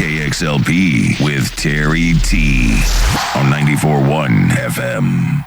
KXLP with Terry T on 94.1 FM.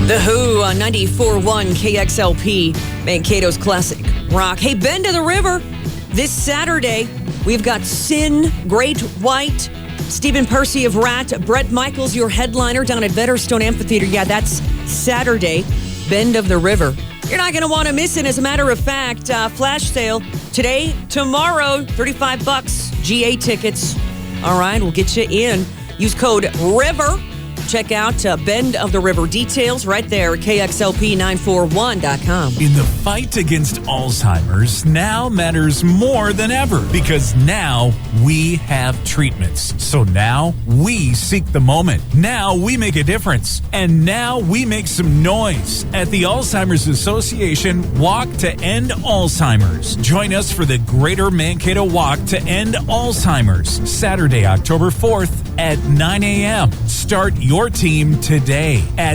The Who on 94.1 KXLP, Mankato's Classic Rock. Hey, Bend of the River, this Saturday, we've got Sin, Great White, Stephen Percy of Rat, Brett Michaels, your headliner down at Vetterstone Amphitheater. Yeah, that's Saturday, Bend of the River. You're not going to want to miss it. As a matter of fact, flash sale today, tomorrow, $35, GA tickets. All right, we'll get you in. Use code RIVER. Check out Bend of the River details right there at KXLP941.com. In the fight against Alzheimer's, now matters more than ever because now we have treatments. So now we seek the moment. Now we make a difference. And now we make some noise at the Alzheimer's Association Walk to End Alzheimer's. Join us for the Greater Mankato Walk to End Alzheimer's, Saturday, October 4th at 9 a.m. Start your team today at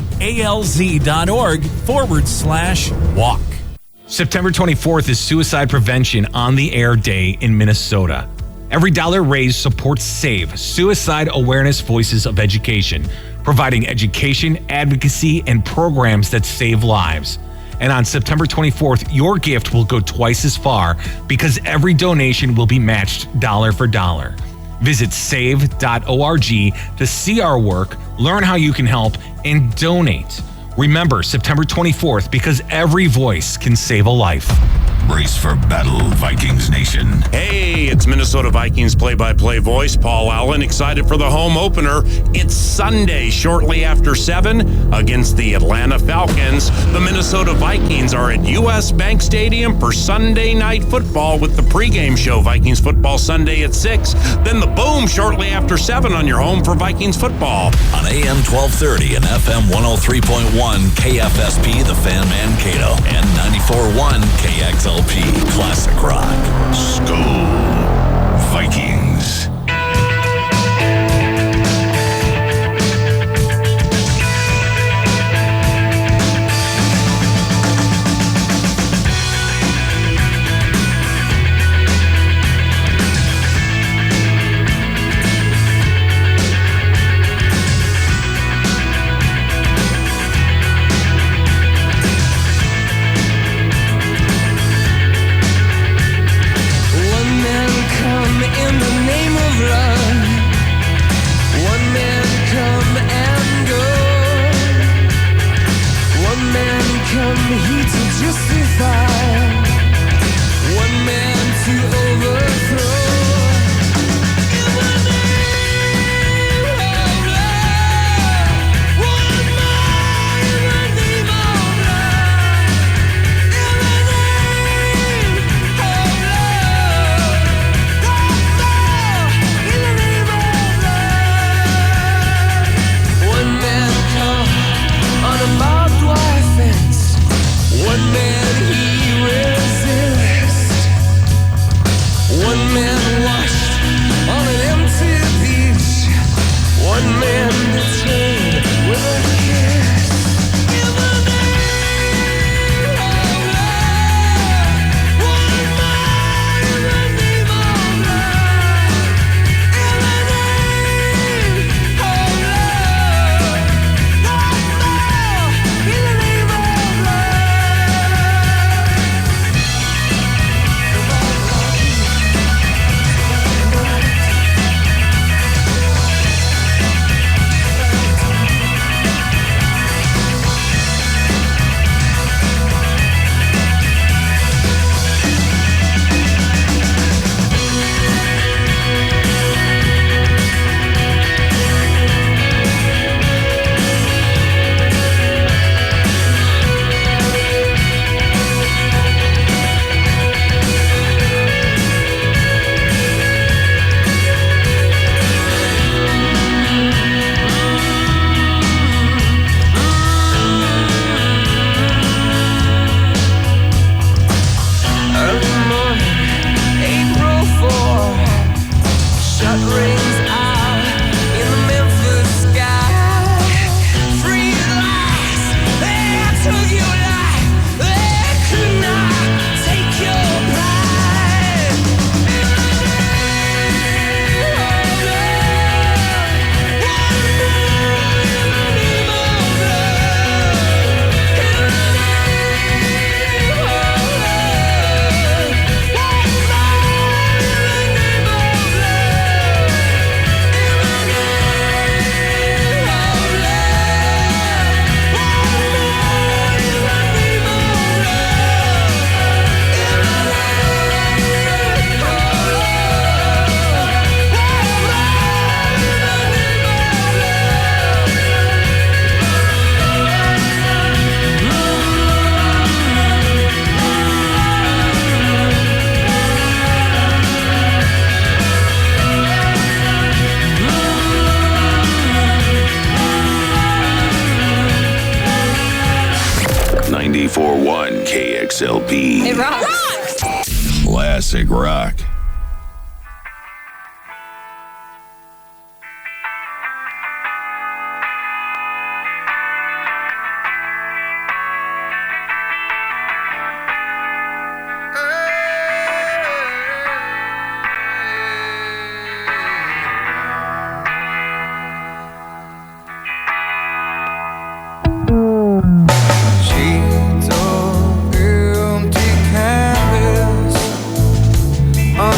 alz.org/walk. September 24th is Suicide Prevention on the Air Day in Minnesota. Every dollar raised supports SAVE, Suicide Awareness Voices of Education, providing education, advocacy, and programs that save lives. And on September 24th, your gift will go twice as far because every donation will be matched dollar for dollar. Visit save.org to see our work, learn how you can help, and donate. Remember, September 24th, because every voice can save a life. Brace for battle, Vikings Nation. Hey, it's Minnesota Vikings play-by-play voice Paul Allen, excited for the home opener. It's Sunday, shortly after 7, against the Atlanta Falcons. The Minnesota Vikings are at U.S. Bank Stadium for Sunday Night Football with the pregame show, Vikings Football Sunday at 6. Then the boom shortly after 7 on your home for Vikings football. On AM 1230 and FM 103.1, KFSP, The Fan Mankato, and 94.1 KXLP. Classic Rock. School Vikings. In the name of 94.1 KXLP. It rocks. Classic rock. Sheets of empty canvas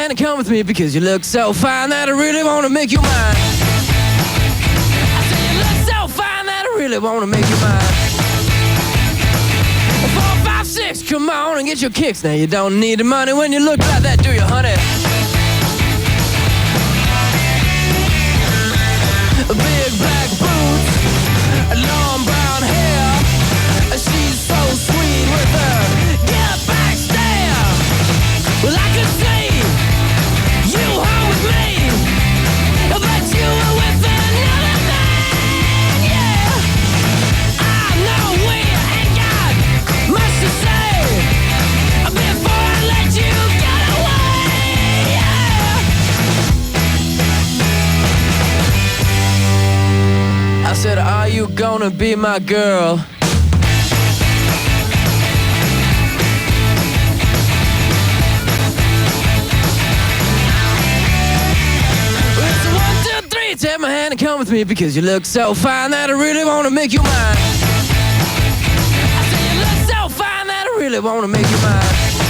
hand and come with me because you look so fine that I really want to make you mine. I say you look so fine that I really want to make you mine. 4, 5, 6, come on and get your kicks. Now you don't need the money when you look like that, do you, honey? Big black boots, long brown hair. She's so sweet with her get back stare. Well, I could see you home with me, but you were with another man, yeah. I know we ain't got much to say before I let you get away, yeah. I said, are you gonna be my girl? Take my hand and come with me because you look so fine that I really want to make you mine. I say you look so fine that I really want to make you mine.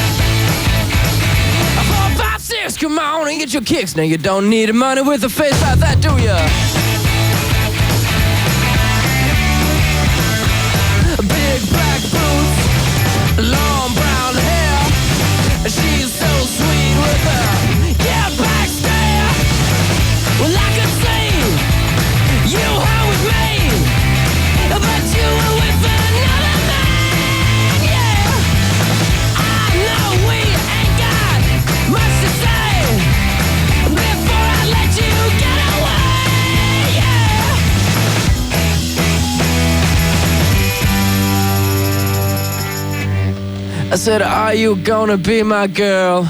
4, 5, 6, come on and get your kicks. Now you don't need the money with a face like that, do ya? Big black boots, long brown hair. She's so sweet with her get back stare. Well, I could see you home with me, but you were with another man, yeah. I know we ain't got much to say before I let you get away, yeah. I said, are you gonna be my girl?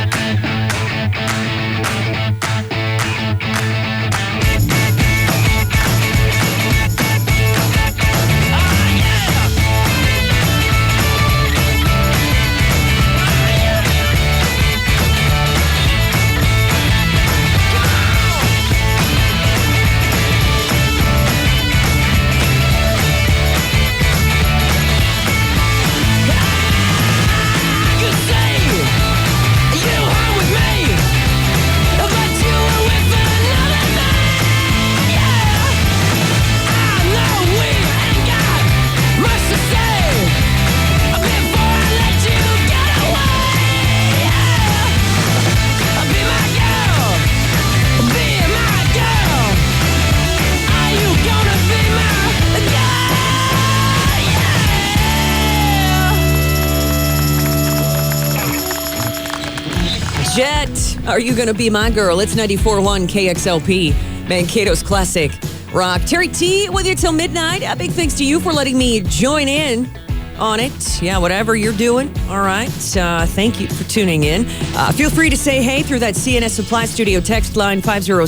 Jet, are you going to be my girl? It's 94.1 KXLP, Mankato's Classic Rock. Terry T with you till midnight. A big thanks to you for letting me join in on it. Yeah, whatever you're doing. All right. Thank you for tuning in. Feel free to say hey through that CNS Supply Studio text line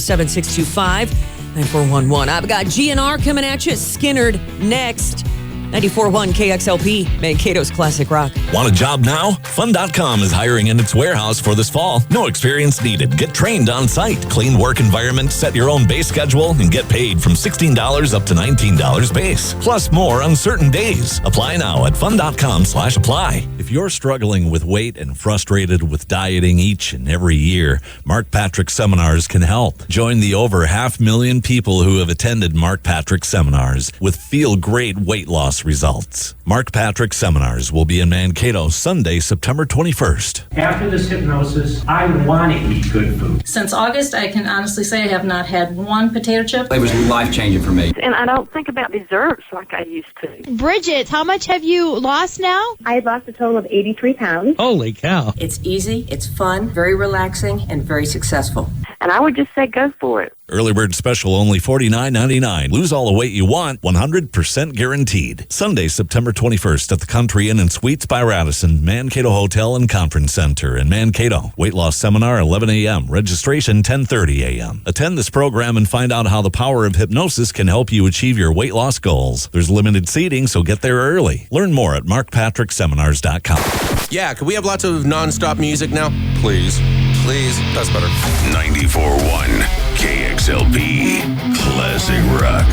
507-625-9411. I've got GNR coming at you. Skinnerd next. 94.1 KXLP, Mankato's Classic Rock. Want a job now? Fun.com is hiring in its warehouse for this fall. No experience needed. Get trained on site. Clean work environment, set your own base schedule, and get paid from $16 up to $19 base. Plus more on certain days. Apply now at fun.com/apply. If you're struggling with weight and frustrated with dieting each and every year, Mark Patrick Seminars can help. Join the over 500,000 people who have attended Mark Patrick Seminars with feel-great weight loss results. Mark Patrick Seminars will be in Mankato Sunday, September 21st. After this hypnosis, I want to eat good food. Since August, I can honestly say I have not had one potato chip. It was life-changing for me. And I don't think about desserts like I used to. Bridget, how much have you lost now? I had lost a total of 83 pounds. Holy cow. It's easy, it's fun, very relaxing, and very successful. And I would just say go for it. Early bird special only $49.99. Lose all the weight you want, 100% guaranteed. Sunday, September 21st at the Country Inn and Suites by Radisson, Mankato Hotel and Conference Center in Mankato. Weight loss seminar 11 a.m. Registration 10:30 a.m. Attend this program and find out how the power of hypnosis can help you achieve your weight loss goals. There's limited seating, so get there early. Learn more at markpatrickseminars.com. Yeah, could we have lots of non-stop music now? Please. Please. That's better. 94.1 KXLP Classic Rock.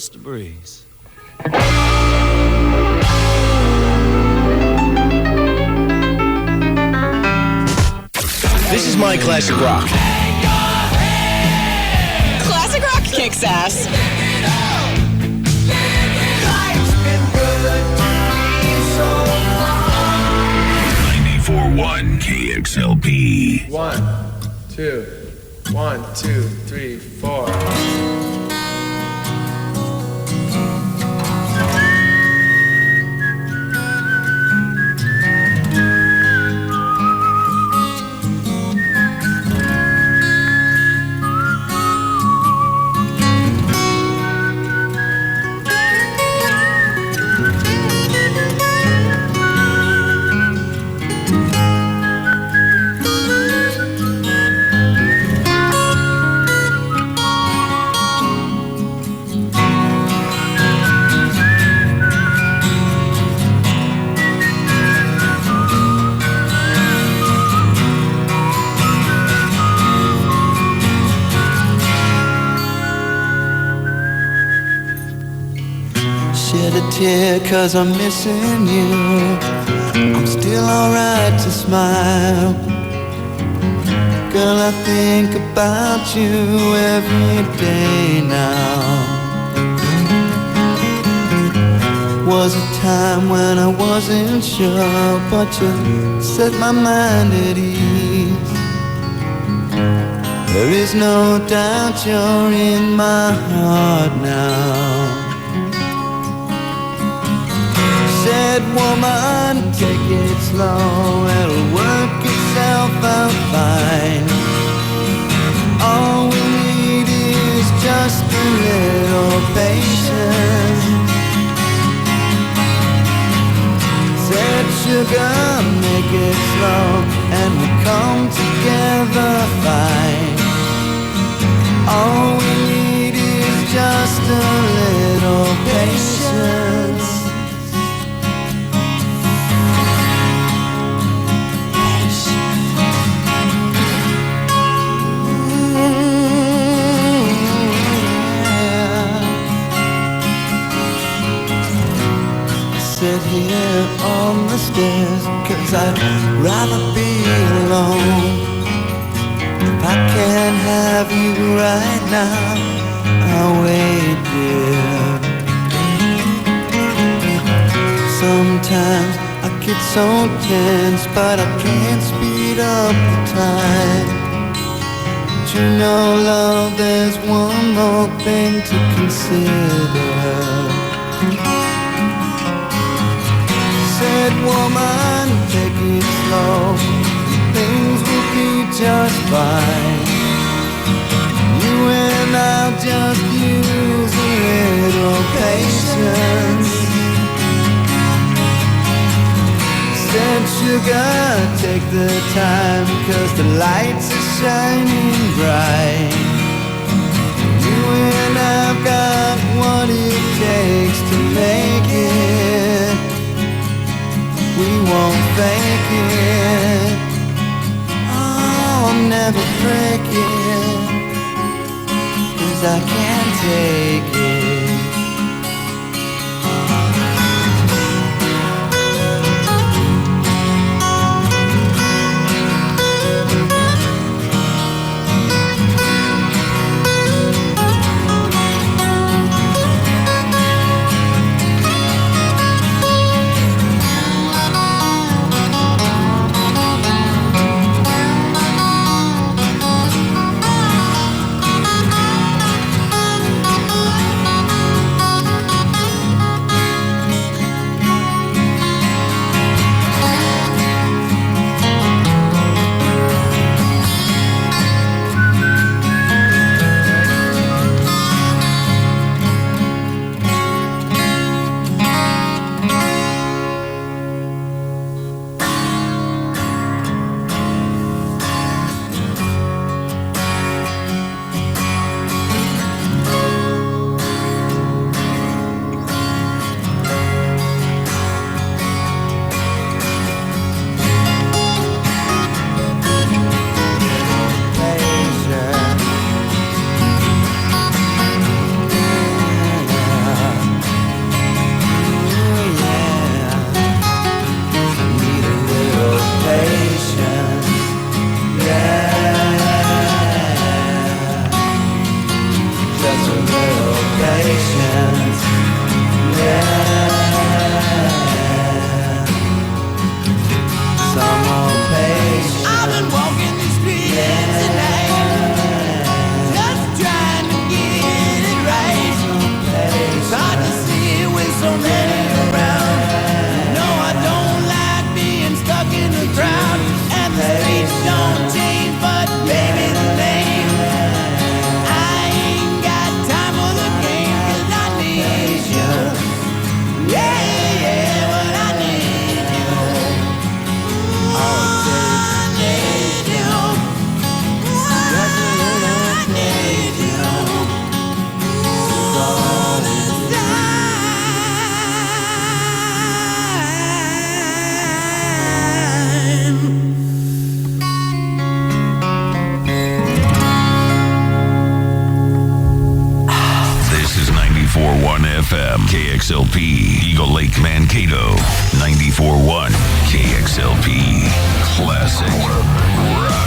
just a breeze. This is my classic rock. Classic rock kicks ass. 94.1 KXLP. 1, 2, 1, 2, 3, 4. Shed a tear 'cause I'm missing you. I'm still alright to smile. Girl, I think about you every day now. Was a time when I wasn't sure, but you set my mind at ease. There is no doubt you're in my heart now. Said woman, take it slow, it'll work itself out fine. All we need is just a little patience. Said sugar, make it slow, and we'll come together fine. All we need is just a little patience. Sit here on the stairs, 'cause I'd rather be alone. If I can't have you right now, I'll wait, dear. Sometimes I get so tense, but I can't speed up the time. But you know, love, there's one more thing to consider. Said woman, take it slow, things will be just fine. You and I'll just use a little patience. Said sugar, take the time, 'cause the lights are shining bright. You and I've got what it takes to make it. We won't fake it. Oh, I'll never break it, 'cause I can't take it. FM. KXLP, Eagle Lake, Mankato. 94.1 KXLP. Classic rock.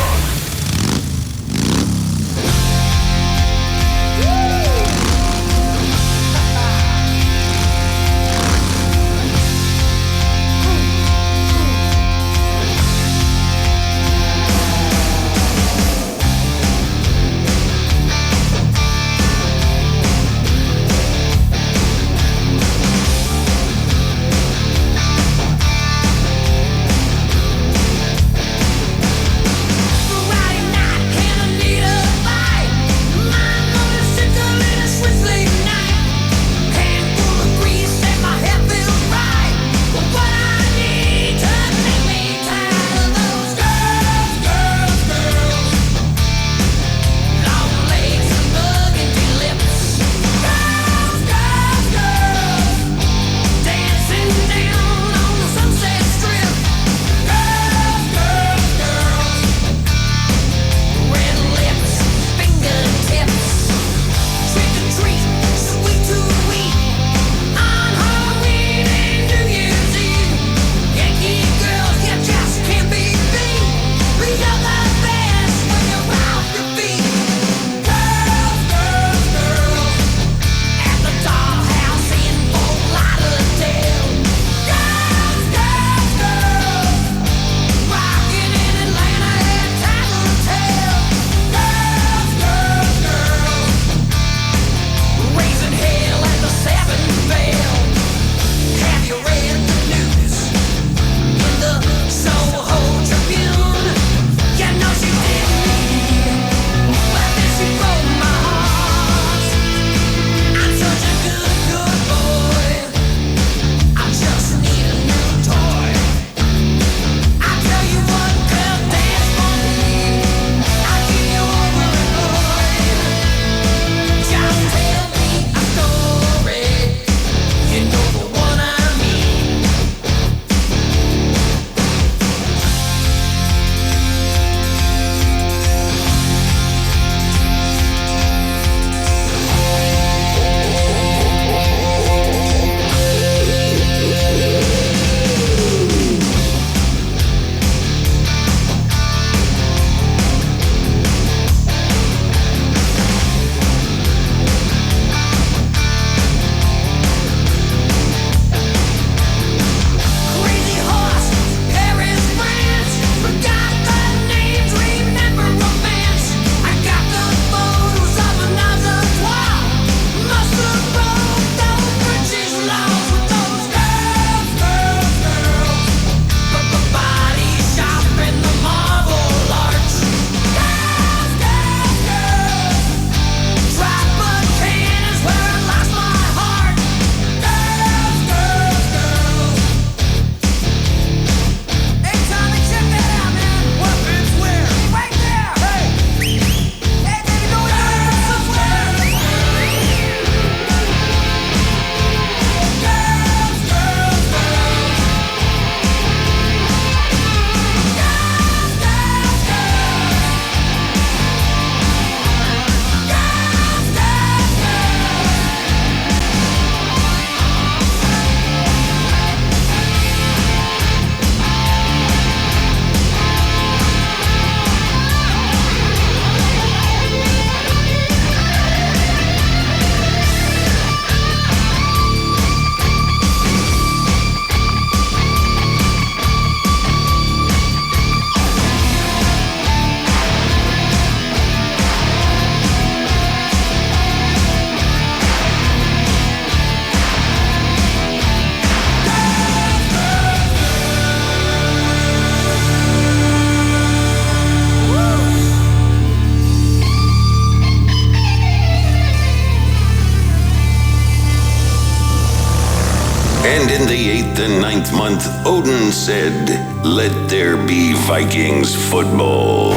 And in the 8th and 9th month, Odin said, "Let there be Vikings football."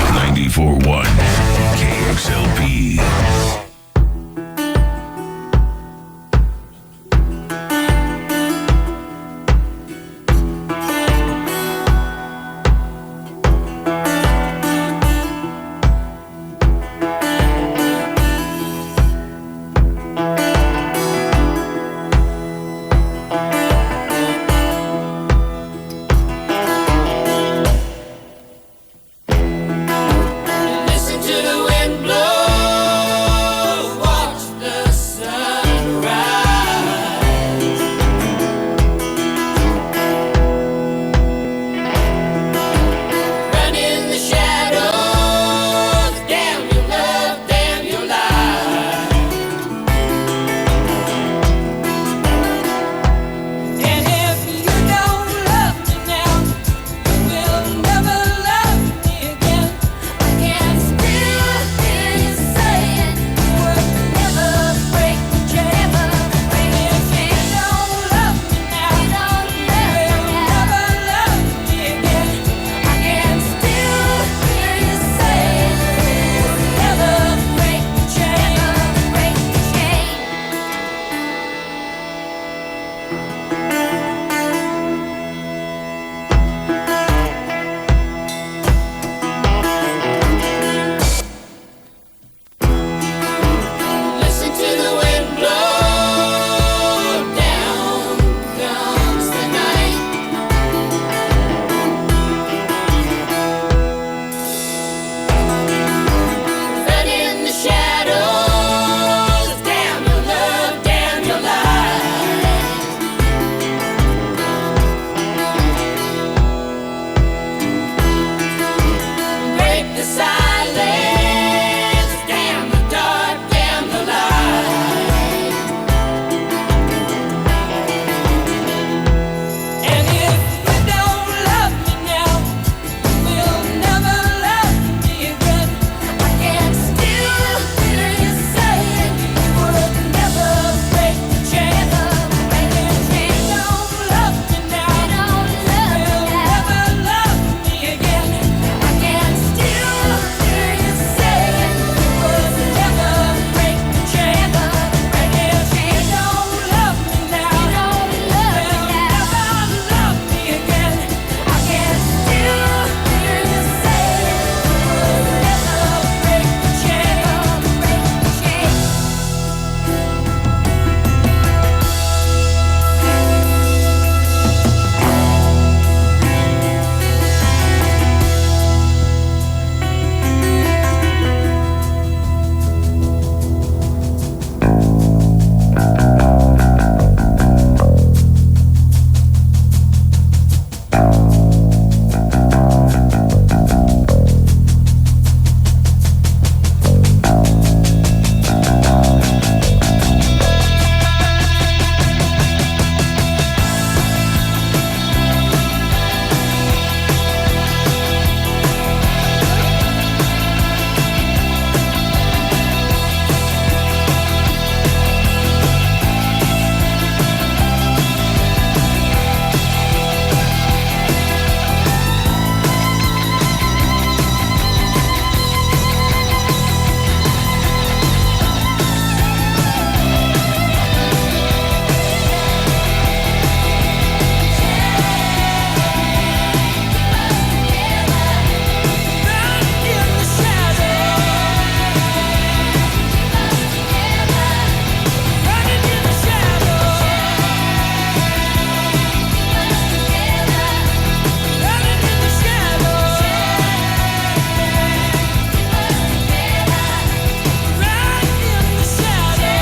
94.1 KXLP.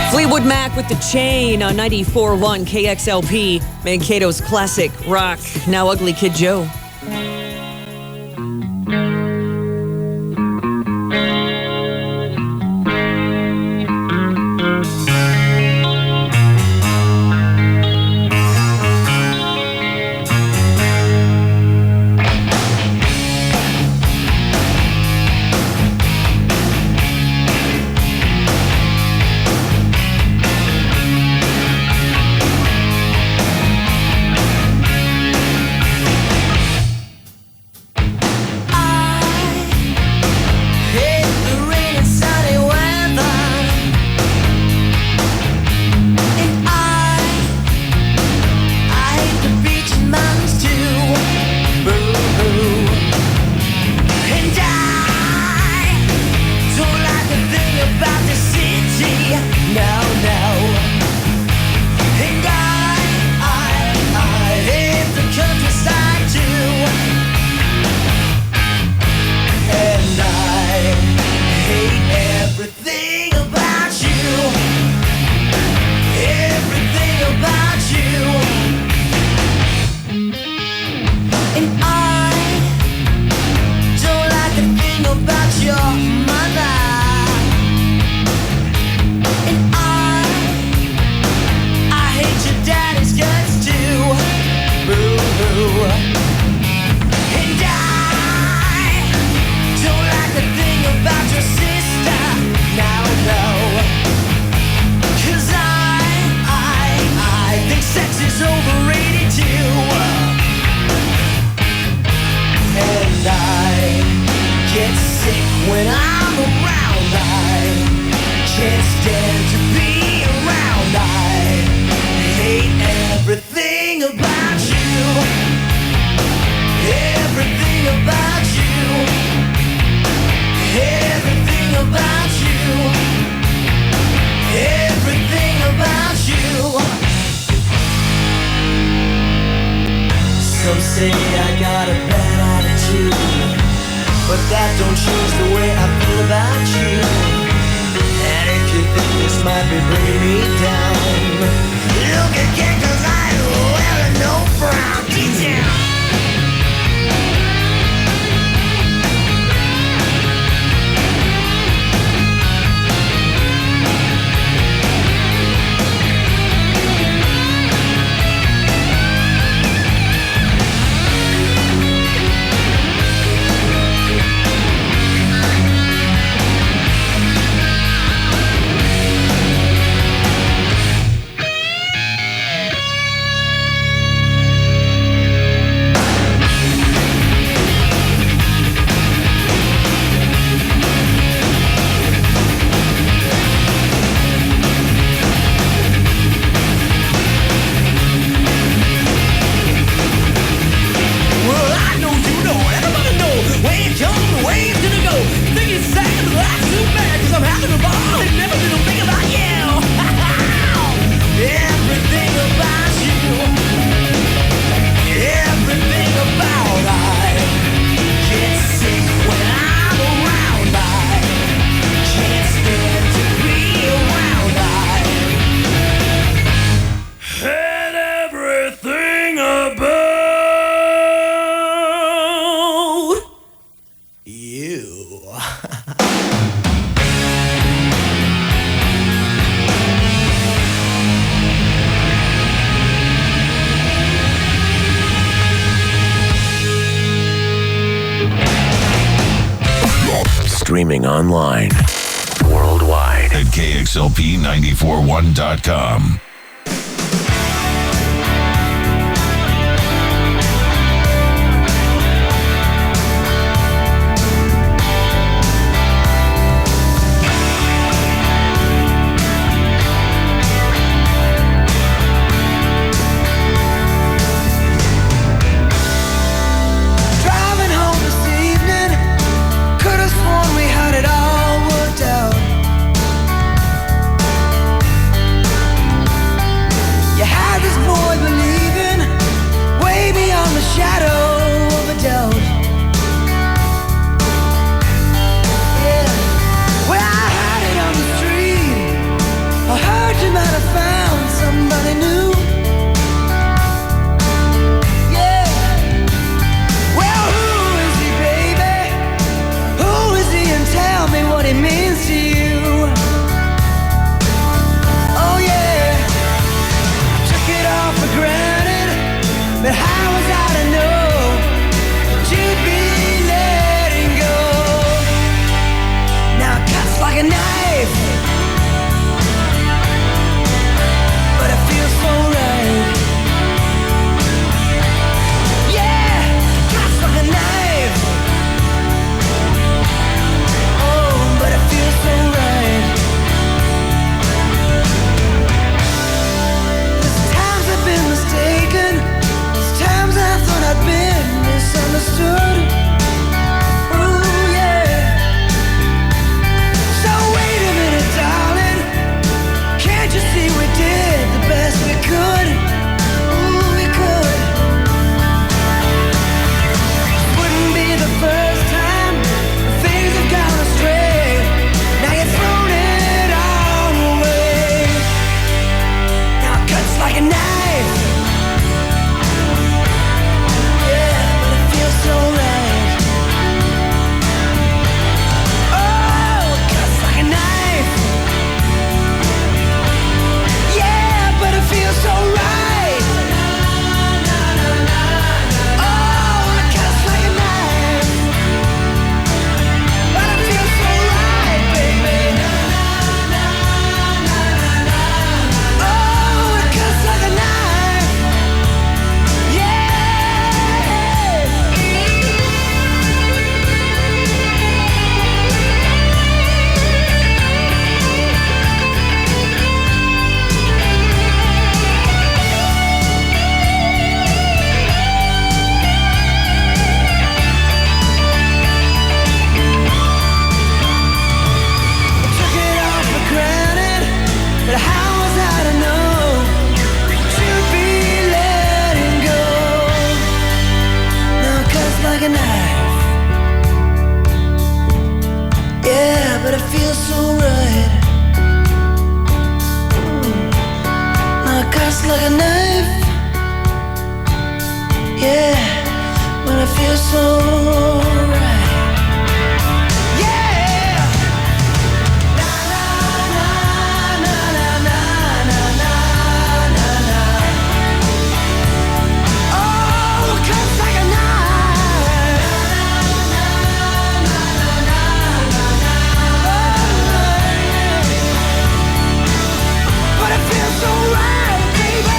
Fleetwood Mac with The Chain on 94.1 KXLP, Mankato's classic rock. Now Ugly Kid Joe. Some say I got a bad attitude, but that don't change the way I feel about you. And if you think this might be bringing me down, look again, 'cause I wear no brown detail. Streaming online, worldwide at KXLP941.com. It all worked out. cuts like a knife. Yeah, when I feel so right. Yeah. Na na na na na na na na na. Oh, cuts like a knife. Na na na na na na. But it feels so right, baby.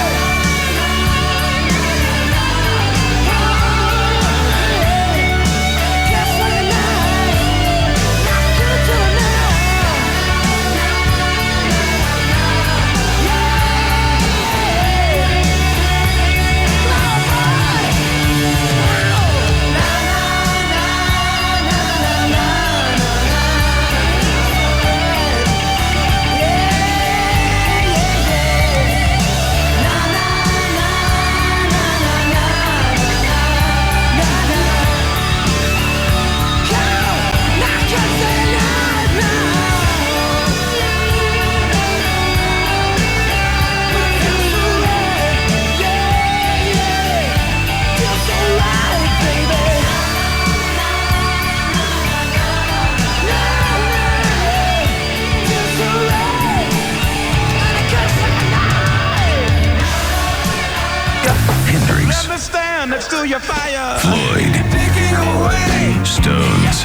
Hendrix, Understand that's still your fire. Floyd, Taking away. Stones.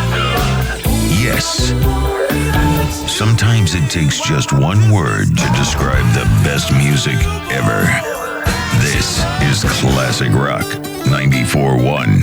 Yes. Sometimes it takes just one word to describe the best music ever. This is Classic Rock 94.1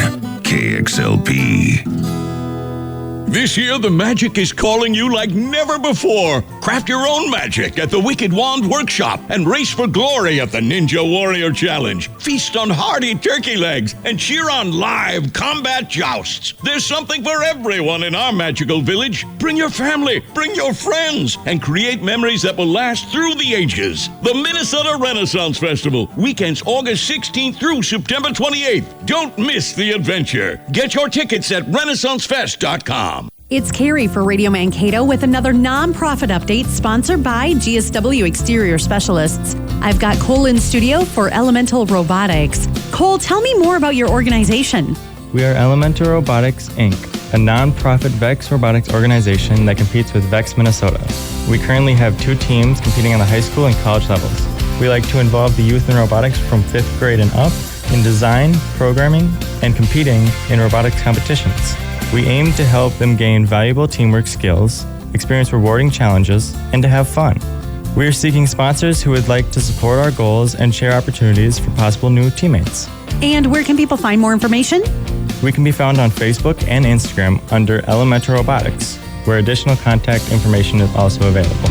KXLP. This year, the magic is calling you like never before. Craft your own magic at the Wicked Wand Workshop and race for glory at the Ninja Warrior Challenge. Feast on hearty turkey legs and cheer on live combat jousts. There's something for everyone in our magical village. Bring your family, bring your friends, and create memories that will last through the ages. The Minnesota Renaissance Festival, weekends August 16th through September 28th. Don't miss the adventure. Get your tickets at renaissancefest.com. It's Carrie for Radio Mankato with another nonprofit update sponsored by GSW Exterior Specialists. I've got Cole in studio for Elemental Robotics. Cole, tell me more about your organization. We are Elemental Robotics, Inc., a nonprofit VEX robotics organization that competes with VEX Minnesota. We currently have 2 teams competing on the high school and college levels. We like to involve the youth in robotics from 5th grade and up in design, programming, and competing in robotics competitions. We aim to help them gain valuable teamwork skills, experience rewarding challenges, and to have fun. We are seeking sponsors who would like to support our goals and share opportunities for possible new teammates. And where can people find more information? We can be found on Facebook and Instagram under Elemental Robotics, where additional contact information is also available.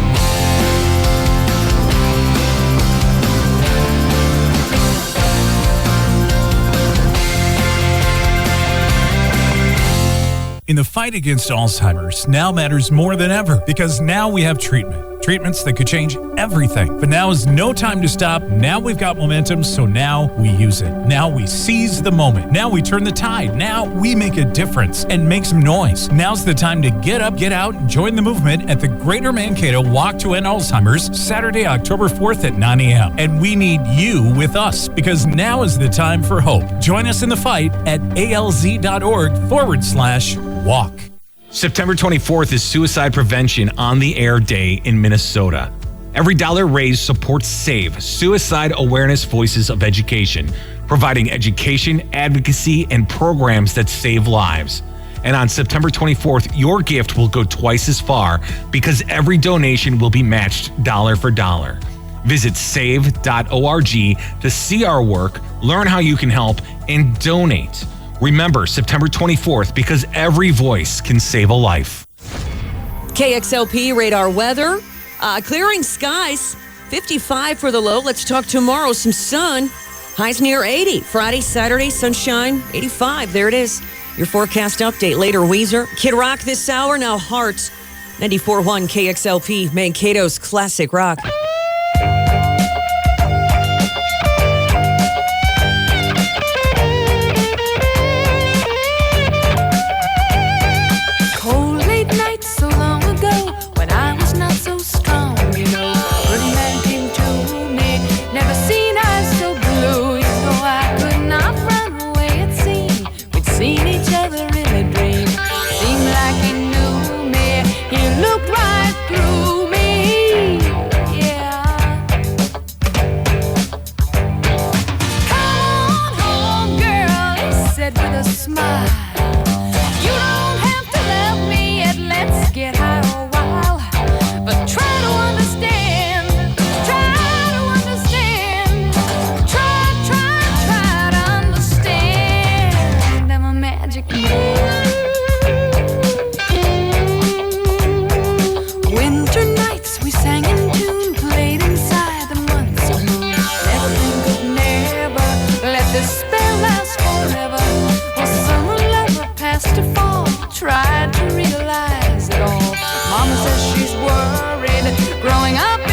In the fight against Alzheimer's, now matters more than ever because now we have treatments that could change everything. But now is no time to stop. Now we've got momentum, so now we use it. Now we seize the moment. Now we turn the tide. Now we make a difference and make some noise. Now's the time to get up, get out, and join the movement at the Greater Mankato Walk to End Alzheimer's, Saturday, October 4th at 9 a.m. And we need you with us because now is the time for hope. Join us in the fight at alz.org/walk. September 24th is Suicide Prevention on the Air Day in Minnesota. Every dollar raised supports SAVE, Suicide Awareness Voices of Education, providing education, advocacy, and programs that save lives. And on September 24th, your gift will go twice as far because every donation will be matched dollar for dollar. Visit save.org to see our work, learn how you can help, and donate. Remember, September 24th, because every voice can save a life. KXLP radar weather. Clearing skies, 55 for the low. Let's talk tomorrow. Some sun. Highs near 80. Friday, Saturday, sunshine, 85. There it is. Your forecast update. Later, Weezer. Kid Rock this hour. Now Hearts. 94.1 KXLP, Mankato's Classic Rock. worried. Growing up